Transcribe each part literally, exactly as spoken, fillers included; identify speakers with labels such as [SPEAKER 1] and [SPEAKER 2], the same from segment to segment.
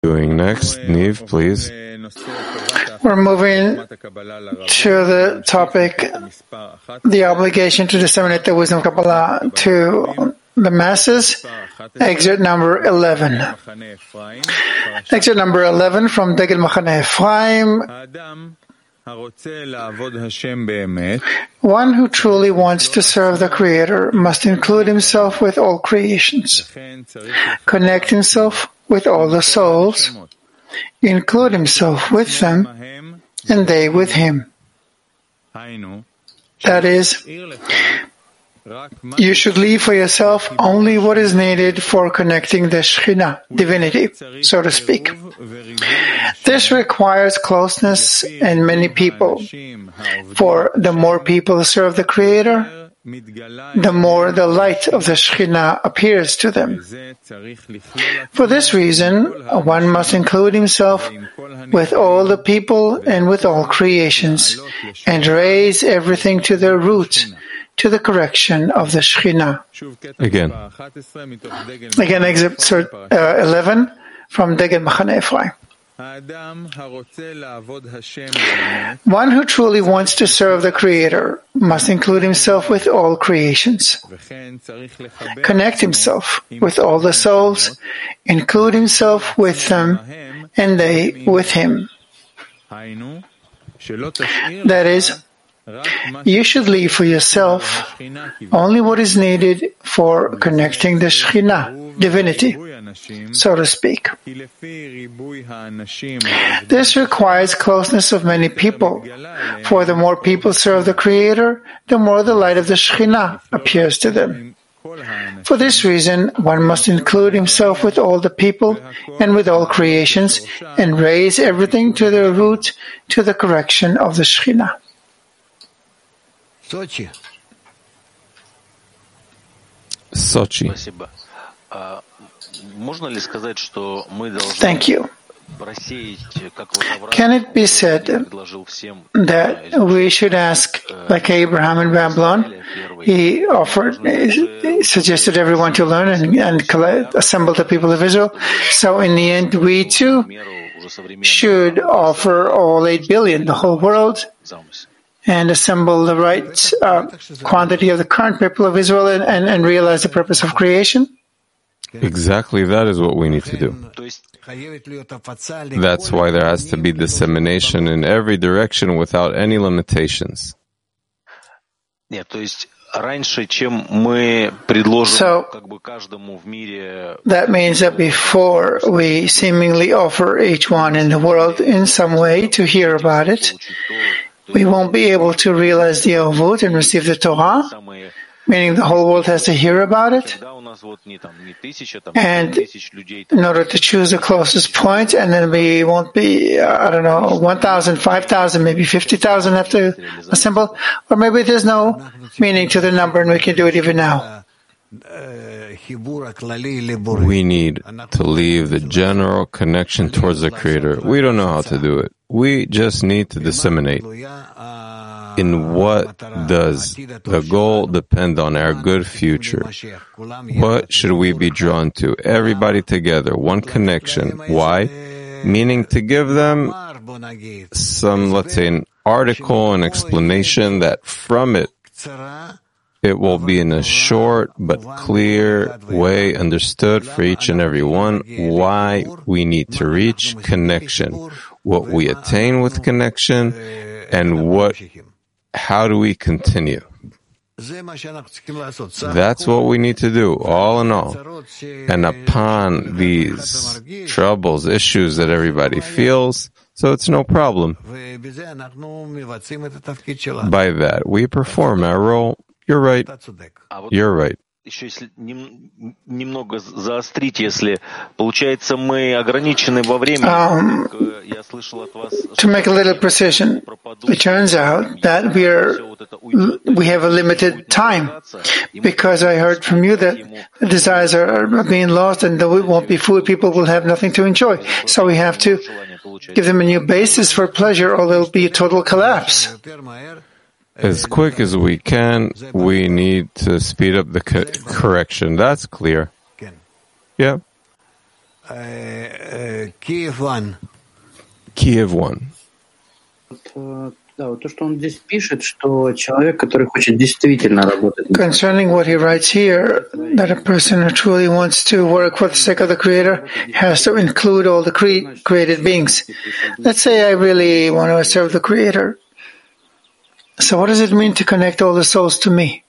[SPEAKER 1] Doing next, Niv, please.
[SPEAKER 2] We're moving to the topic, the obligation to disseminate the wisdom of Kabbalah to the masses, excerpt number eleven. Excerpt number eleven from Degel Machane Ephraim. One who truly wants to serve the Creator must include himself with all creations, connect himself with all the souls, include himself with them, and they with him. That is, you should leave for yourself only what is needed for connecting the Shekhinah, divinity, so to speak. This requires closeness in many people, for the more people serve the Creator, the more the light of the Shekhinah appears to them. For this reason, one must include himself with all the people and with all creations, and raise everything to their root, to the correction of the Shekhinah.
[SPEAKER 1] Again.
[SPEAKER 2] Again, excerpt uh, eleven from Degel Machane Ephraim. One who truly wants to serve the Creator must include himself with all creations, connect himself with all the souls, include himself with them, and they with him. That is, you should leave for yourself only what is needed for connecting the Shekhinah, divinity, so to speak. This requires closeness of many people, for the more people serve the Creator, the more the light of the Shekhinah appears to them. For this reason, one must include himself with all the people and with all creations, and raise everything to their root, to the correction of the Shekhinah.
[SPEAKER 1] Sochi. Sochi.
[SPEAKER 2] Thank you. Can it be said that we should ask, like Abraham in Babylon, he offered, he suggested everyone to learn and, and collect, assemble the people of Israel. So in the end, we too should offer all eight billion, the whole world, and assemble the right uh, quantity of the current people of Israel and, and, and realize the purpose of creation?
[SPEAKER 1] Exactly, that is what we need to do. That's why there has to be dissemination in every direction without any limitations.
[SPEAKER 2] So, that means that before we seemingly offer each one in the world in some way to hear about it, we won't be able to realize the Ovut and receive the Torah, meaning the whole world has to hear about it. And in order to choose the closest point, and then we won't be, uh, I don't know, one thousand, five thousand, maybe fifty thousand have to assemble, or maybe there's no meaning to the number and we can do it even now.
[SPEAKER 1] We need to leave the general connection towards the Creator. We don't know how to do it. We just need to disseminate. In what does the goal depend on our good future? What should we be drawn to? Everybody together, one connection. Why? Meaning to give them some, let's say, an article, an explanation that from it, it will be in a short but clear way understood for each and every one why we need to reach connection, what we attain with connection, and what, how do we continue. That's what we need to do, all in all. And upon these troubles, issues that everybody feels, so it's no problem. By that, we perform our role. You're right. You're right.
[SPEAKER 2] Um, to make a little precision, it turns out that we are we have a limited time, because I heard from you that the desires are being lost and there won't be food, people will have nothing to enjoy. So we have to give them a new basis for pleasure, or there will be a total collapse.
[SPEAKER 1] As quick as we can, we need to speed up the co- correction. That's clear. Yeah.
[SPEAKER 2] Kiev one.
[SPEAKER 1] Kiev one.
[SPEAKER 2] Concerning what he writes here, that a person who truly wants to work for the sake of the Creator has to include all the cre- created beings. Let's say I really want to serve the Creator. So what does it mean to connect all the souls to me?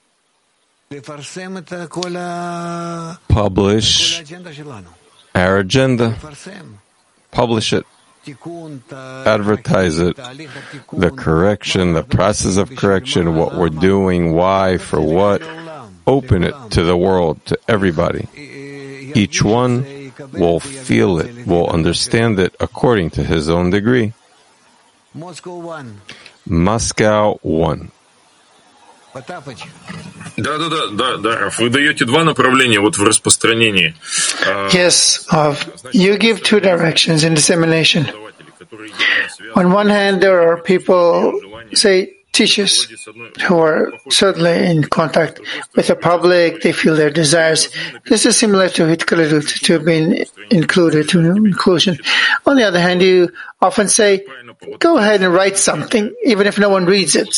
[SPEAKER 1] Publish our agenda. Publish it. Advertise it. The correction, the process of correction, what we're doing, why, for what. Open it to the world, to everybody. Each one will feel it, will understand it according to his own degree. Moscow one.
[SPEAKER 3] Да, да, да, да, да, Раф. Вы даете два направления вот в распространении.
[SPEAKER 2] Yes, uh, you give two directions in dissemination. On one hand, there are people, say, teachers, who are certainly in contact with the public. They feel their desires. This is similar to Hitkalut, to being included, to inclusion. On the other hand, you often say, go ahead and write something, even if no one reads it.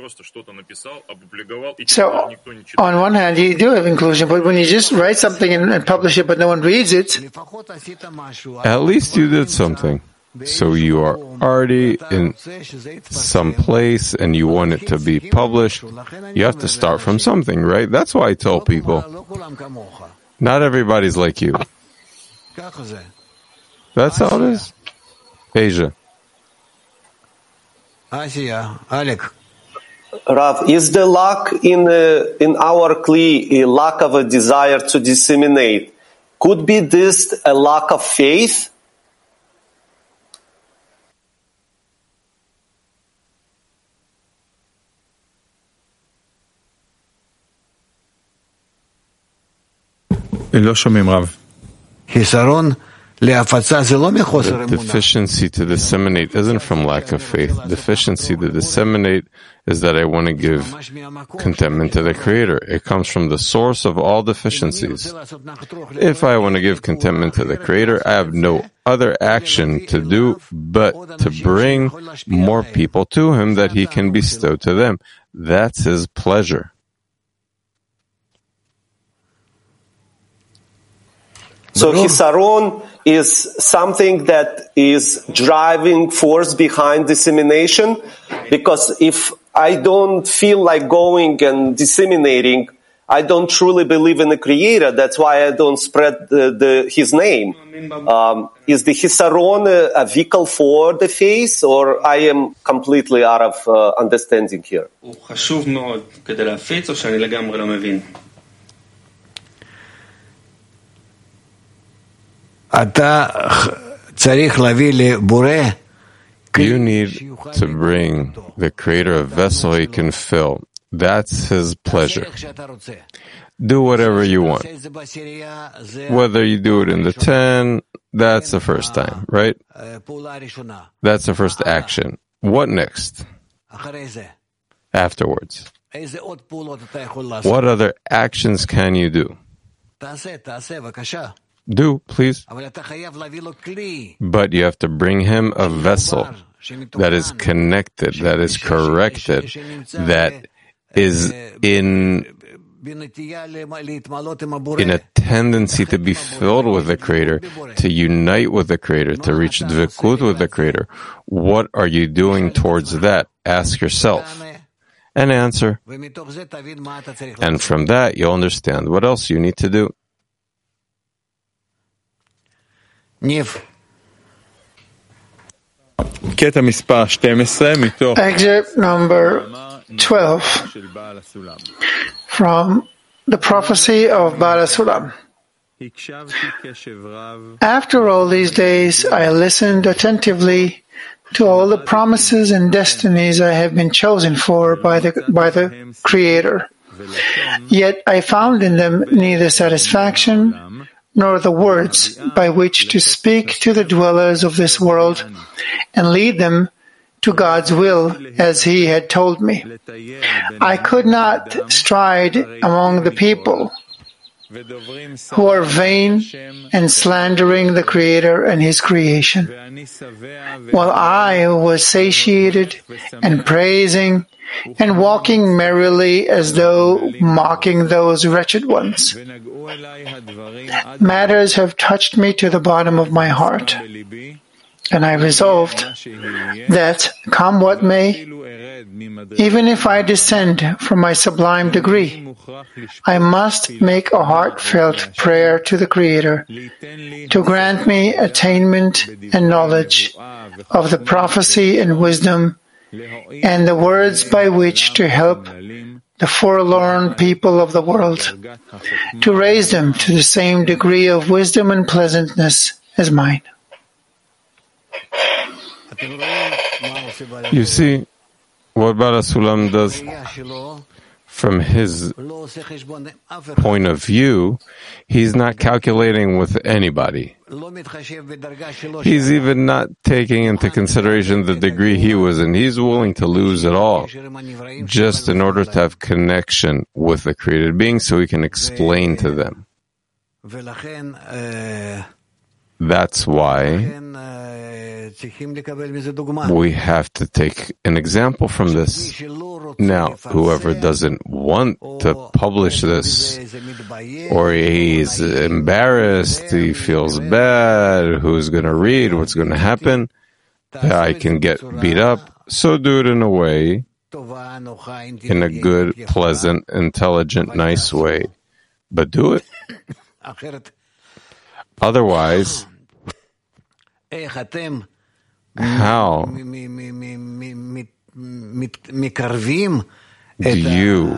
[SPEAKER 2] So, on one hand, you do have inclusion, but when you just write something and, and publish it, but no one reads it,
[SPEAKER 1] at least you did something. So you are already in some place and you want it to be published. You have to start from something, right? That's why I tell people, not everybody's like you. That's how it is. Asia.
[SPEAKER 2] Alec.
[SPEAKER 4] Rav, is the lack in uh, in our Kli a lack of a desire to disseminate? Could be this a lack of faith?
[SPEAKER 5] לא שומעים רב.
[SPEAKER 2] חיסרון
[SPEAKER 1] The deficiency to disseminate isn't from lack of faith. Deficiency to disseminate is that I want to give contentment to the Creator. It comes from the source of all deficiencies. If I want to give contentment to the Creator, I have no other action to do but to bring more people to Him that He can bestow to them. That's His pleasure.
[SPEAKER 4] So Hisaron is something that is driving force behind dissemination, because if I don't feel like going and disseminating, I don't truly believe in the Creator. That's why I don't spread the, the, His name. Um, is the Hisaron a, a vehicle for the faith, or I am completely out of uh, understanding here?
[SPEAKER 1] You need to bring the Creator a vessel He can fill. That's His pleasure. Do whatever you want. Whether you do it in the ten, that's the first time, right? That's the first action. What next? Afterwards. What other actions can you do? Do, please. But you have to bring him a vessel that is connected, that is corrected, that is in, in a tendency to be filled with the Creator, to unite with the Creator, to reach dvekut with the Creator. What are you doing towards that? Ask yourself and answer. And from that, you'll understand what else you need to do.
[SPEAKER 2] Niv.
[SPEAKER 5] Excerpt
[SPEAKER 2] number twelve from the prophecy of Baal HaSulam. After all these days, I listened attentively to all the promises and destinies I have been chosen for by the, by the Creator. Yet I found in them neither satisfaction nor the words by which to speak to the dwellers of this world and lead them to God's will as He had told me. I could not stride among the people who are vain and slandering the Creator and His creation, while I was satiated and praising and walking merrily as though mocking those wretched ones. Matters have touched me to the bottom of my heart, and I resolved that, come what may, even if I descend from my sublime degree, I must make a heartfelt prayer to the Creator to grant me attainment and knowledge of the prophecy and wisdom and the words by which to help the forlorn people of the world, to raise them to the same degree of wisdom and pleasantness as mine.
[SPEAKER 1] You see, what Baal HaSulam does from his point of view, he's not calculating with anybody. He's even not taking into consideration the degree he was in. He's willing to lose it all just in order to have connection with the created being so he can explain to them. That's why we have to take an example from this. Now, whoever doesn't want to publish this, or he's embarrassed, he feels bad, who's going to read, what's going to happen, I can get beat up, so do it in a way, in a good, pleasant, intelligent, nice way. But do it. Otherwise, how do you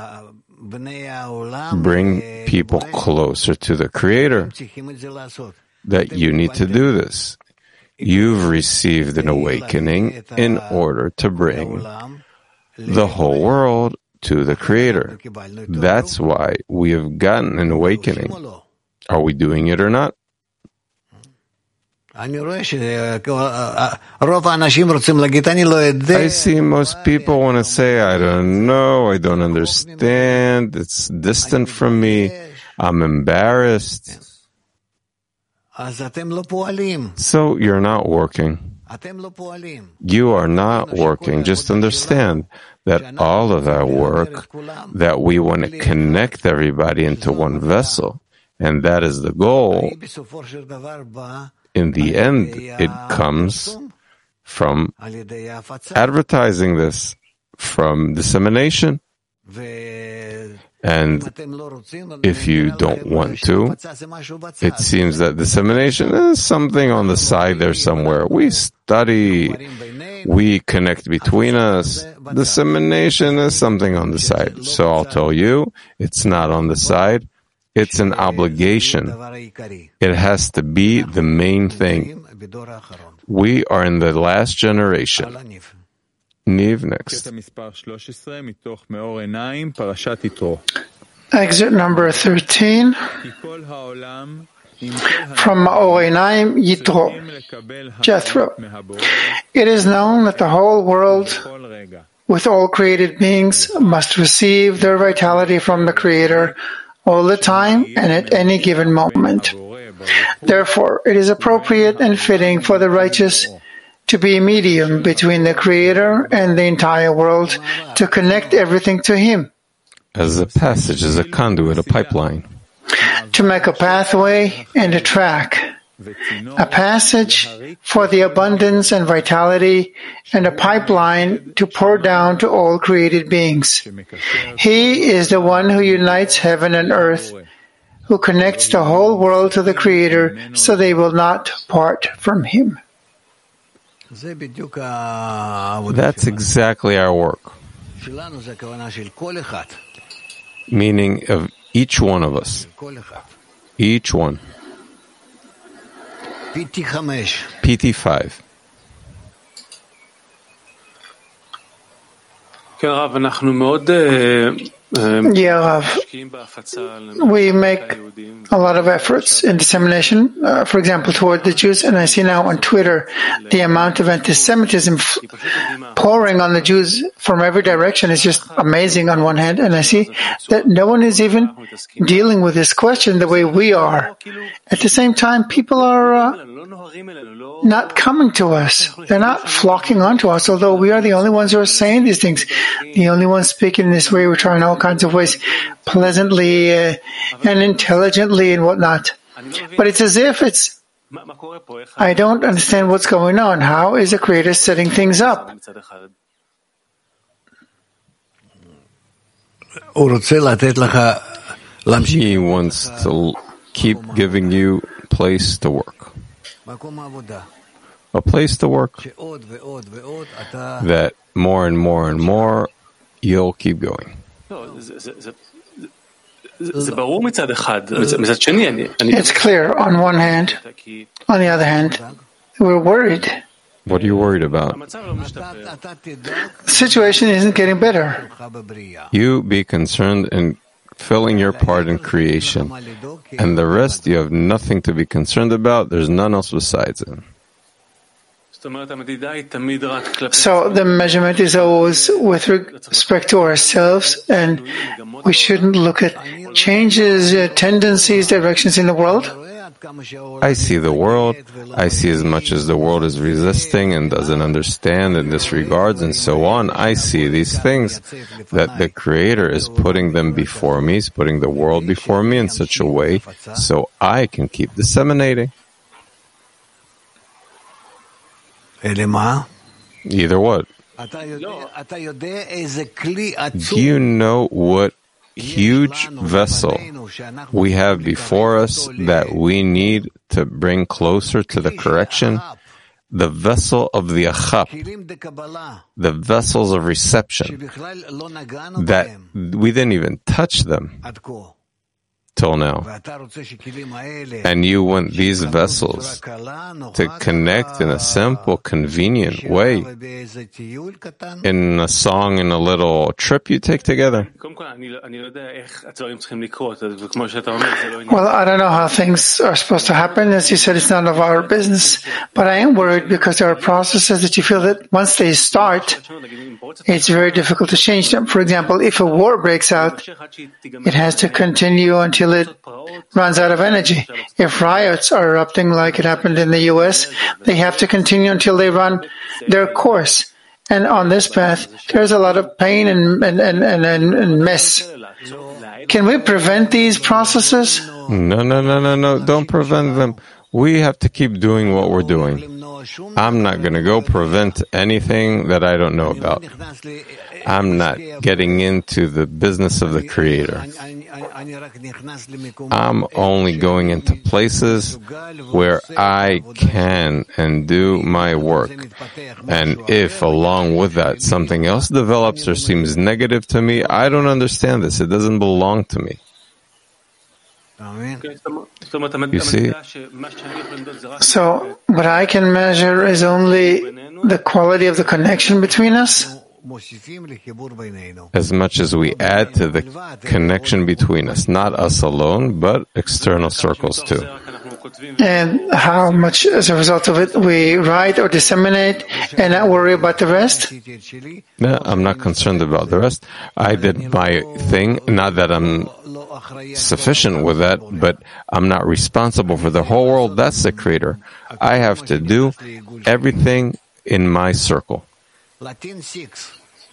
[SPEAKER 1] bring people closer to the Creator? That you need to do this. You've received an awakening in order to bring the whole world to the Creator. That's why we have gotten an awakening. Are we doing it or not? I see most people want to say, I don't know, I don't understand, it's distant from me, I'm embarrassed. So you're not working. You are not working. Just understand that all of our work, that we want to connect everybody into one vessel, and that is the goal. In the end, it comes from advertising this, from dissemination. And if you don't want to, it seems that dissemination is something on the side there somewhere. We study, we connect between us. Dissemination is something on the side. So I'll tell you, it's not on the side. It's an obligation. It has to be the main thing. We are in the last generation. Niv, next.
[SPEAKER 2] Exit number thirteen from Ma'or Einayim Yitro, Jethro. It is known that the whole world, with all created beings, must receive their vitality from the Creator all the time and at any given moment. Therefore, it is appropriate and fitting for the righteous to be a medium between the Creator and the entire world, to connect everything to Him.
[SPEAKER 1] As a passage, as a conduit, a pipeline.
[SPEAKER 2] To make a pathway and a track. A passage for the abundance and vitality, and a pipeline to pour down to all created beings. He is the one who unites heaven and earth, who connects the whole world to the Creator, so they will not part from Him.
[SPEAKER 1] That's exactly our work. Meaning of each one of us. Each one. P T five.
[SPEAKER 6] כן, הרב, אנחנו מאוד
[SPEAKER 2] Yeah, Rav. We make a lot of efforts in dissemination, uh, for example, toward the Jews, and I see now on Twitter the amount of anti-Semitism f- pouring on the Jews from every direction is just amazing on one hand, and I see that no one is even dealing with this question the way we are. At the same time, people are uh, not coming to us. They're not flocking onto us, although we are the only ones who are saying these things, the only ones speaking in this way. We're trying all kinds of ways, pleasantly uh, and intelligently and whatnot. But it's as if it's, I don't understand what's going on. How is the Creator setting things up?
[SPEAKER 1] He wants to keep giving you a place to work. A place to work that more and more and more you'll keep going.
[SPEAKER 2] It's clear on one hand. On the other hand, we're worried.
[SPEAKER 1] What are you worried about?
[SPEAKER 2] The situation isn't getting better.
[SPEAKER 1] You be concerned in filling your part in creation, and the rest you have nothing to be concerned about. There's none else besides it.
[SPEAKER 2] So the measurement is always with respect to ourselves, and we shouldn't look at changes, uh, tendencies, directions in the world.
[SPEAKER 1] I see the world. I see as much as the world is resisting and doesn't understand and disregards and so on. I see these things that the Creator is putting them before me. He's putting the world before me in such a way so I can keep disseminating. Either what? Do you know what huge vessel we have before us that we need to bring closer to the correction? The vessel of the achap, the vessels of reception, that we didn't even touch them till now. And you want these vessels to connect in a simple, convenient way, in a song, in a little trip you take together.
[SPEAKER 2] Well, I don't know how things are supposed to happen. As you said, it's none of our business. But I am worried because there are processes that you feel that once they start, it's very difficult to change them. For example, if a war breaks out, it has to continue until it runs out of energy. If riots are erupting like it happened in the U S, they have to continue until they run their course. And on this path, there's a lot of pain and, and, and, and, and mess. Can we prevent these processes?
[SPEAKER 1] No, no, no, no, no. Don't prevent them. We have to keep doing what we're doing. I'm not going to go prevent anything that I don't know about. I'm not getting into the business of the Creator. I'm only going into places where I can and do my work. And if along with that something else develops or seems negative to me, I don't understand this. It doesn't belong to me. You see?
[SPEAKER 2] So, what I can measure is only the quality of the connection between us?
[SPEAKER 1] As much as we add to the connection between us, not us alone, but external circles too.
[SPEAKER 2] And how much, as a result of it, we write or disseminate and not worry about the rest?
[SPEAKER 1] No, I'm not concerned about the rest. I did my thing. Not that I'm sufficient with that, but I'm not responsible for the whole world. That's the Creator. I have to do everything in my circle.
[SPEAKER 6] Latin six.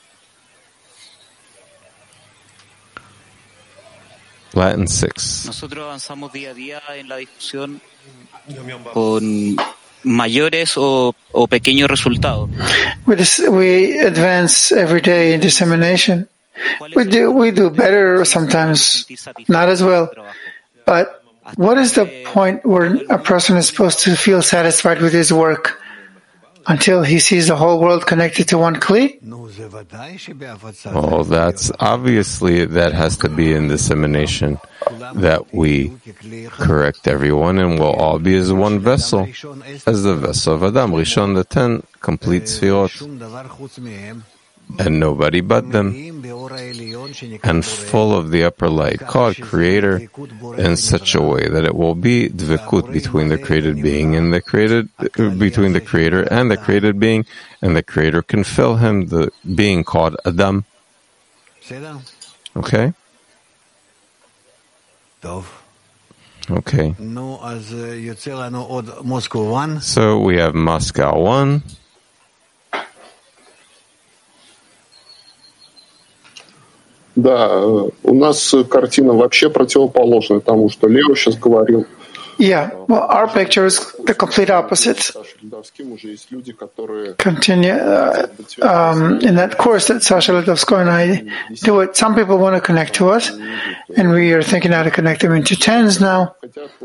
[SPEAKER 1] Latin six.
[SPEAKER 7] Nosotros avanzamos día a día en la discusión con mayores o, o pequeños resultados.
[SPEAKER 2] We, dis- we advance every day in dissemination. We do, we do better sometimes, not as well. But what is the point where a person is supposed to feel satisfied with his work? Until he sees the whole world connected to one Kli?
[SPEAKER 1] Oh, that's obviously, that has to be in dissemination, that we correct everyone and we'll all be as one vessel, as the vessel of Adam. Rishon, the ten complete sfirot. and nobody but them, and full of the upper light called Creator, in such a way that it will be dvekut between the created being and the created, between the Creator and the created being, and the Creator can fill him, the being called Adam. Okay? Okay. So we have Moscow one.
[SPEAKER 8] Да, у нас картина вообще противоположная тому, что Лео сейчас говорил.
[SPEAKER 2] Yeah, well, our picture is the complete opposite. Continue uh, um, in that course that Sasha Ledovskoy and I do it. Some people want to connect to us, and we are thinking how to connect them into tens now.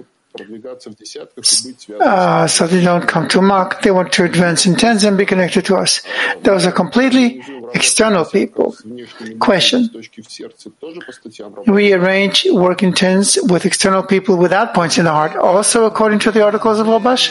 [SPEAKER 2] Uh, so they don't come to Mach. They want to advance in tens and be connected to us. Those are completely external people. Question. We arrange work in tens with external people without points in the heart, also according to the articles of Wabash?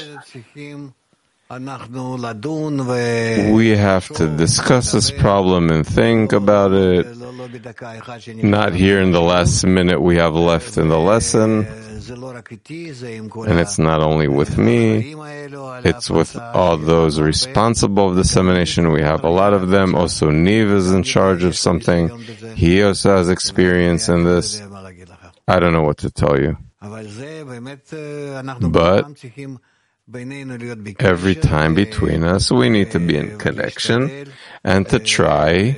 [SPEAKER 1] We have to discuss this problem and think about it. Not here in the last minute we have left in the lesson. And it's not only with me, it's with all those responsible of dissemination. We have a lot of them. Also, Niv is in charge of something. He also has experience in this. I don't know what to tell you. But every time between us, we need to be in connection and to try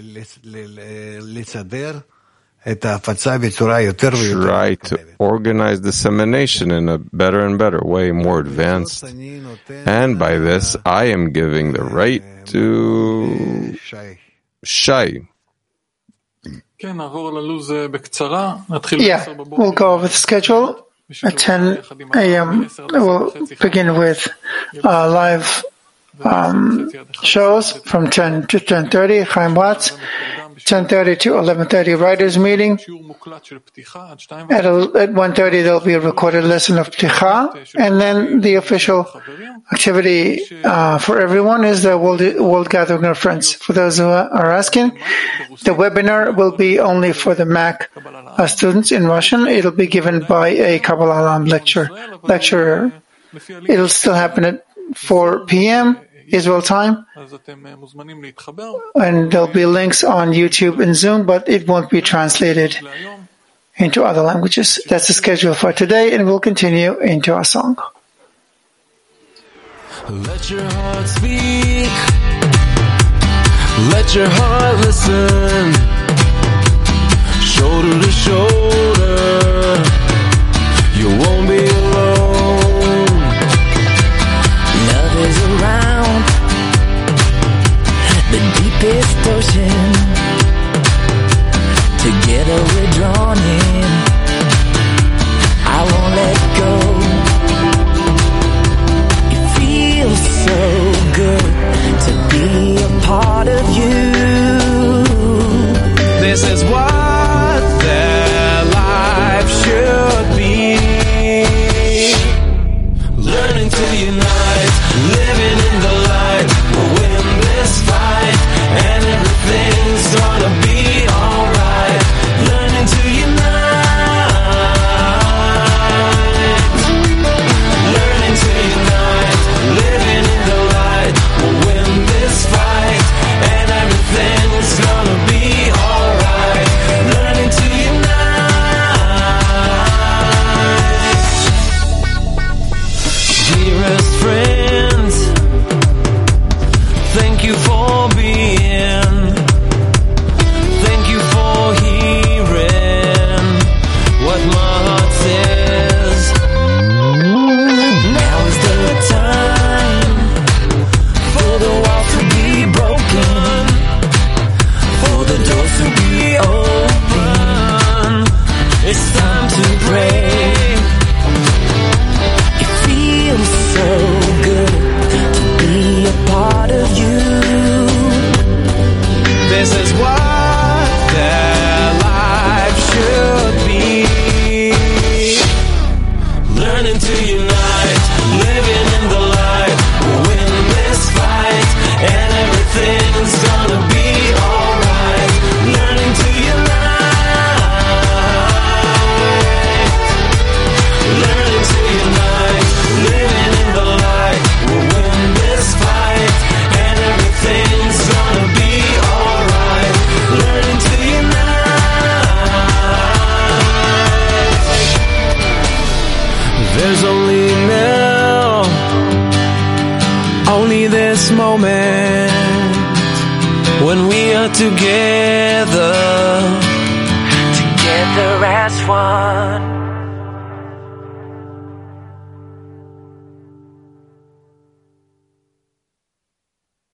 [SPEAKER 1] Try to organize dissemination in a better and better way, more advanced. And by this, I am giving the right to Shai.
[SPEAKER 2] Yeah, we'll go over the schedule. At ten a.m., we'll begin with uh, live um, shows from ten to ten thirty, Chaim Watts. ten thirty to eleven thirty writers meeting. At, at one thirty there'll be a recorded lesson of Pticha, and then the official activity uh, for everyone is the World, World Gathering of Friends. For those who are asking, the webinar will be only for the Mac uh, students in Russian. It'll be given by a Kabbalah Alam lecture, lecturer. It'll still happen at four p.m. Israel time, and there'll be links on YouTube and Zoom, but it won't be translated into other languages. That's the schedule for today, and we'll continue into our song.
[SPEAKER 9] Let your heart speak. Let your heart listen. Shoulder to shoulder, you won't be alone. Love is around the deepest ocean. Together we're drawn in. I won't let go. It feels so good to be a part of you. This is what their life should be. Learning to unite, living in the light. We'll win this fight, and everything's gonna be alright. Learning to unite, learning to unite, living in the light. We'll win this fight, and everything's gonna be alright. Learning to unite, dearest friends. only this moment when we are together, together as one.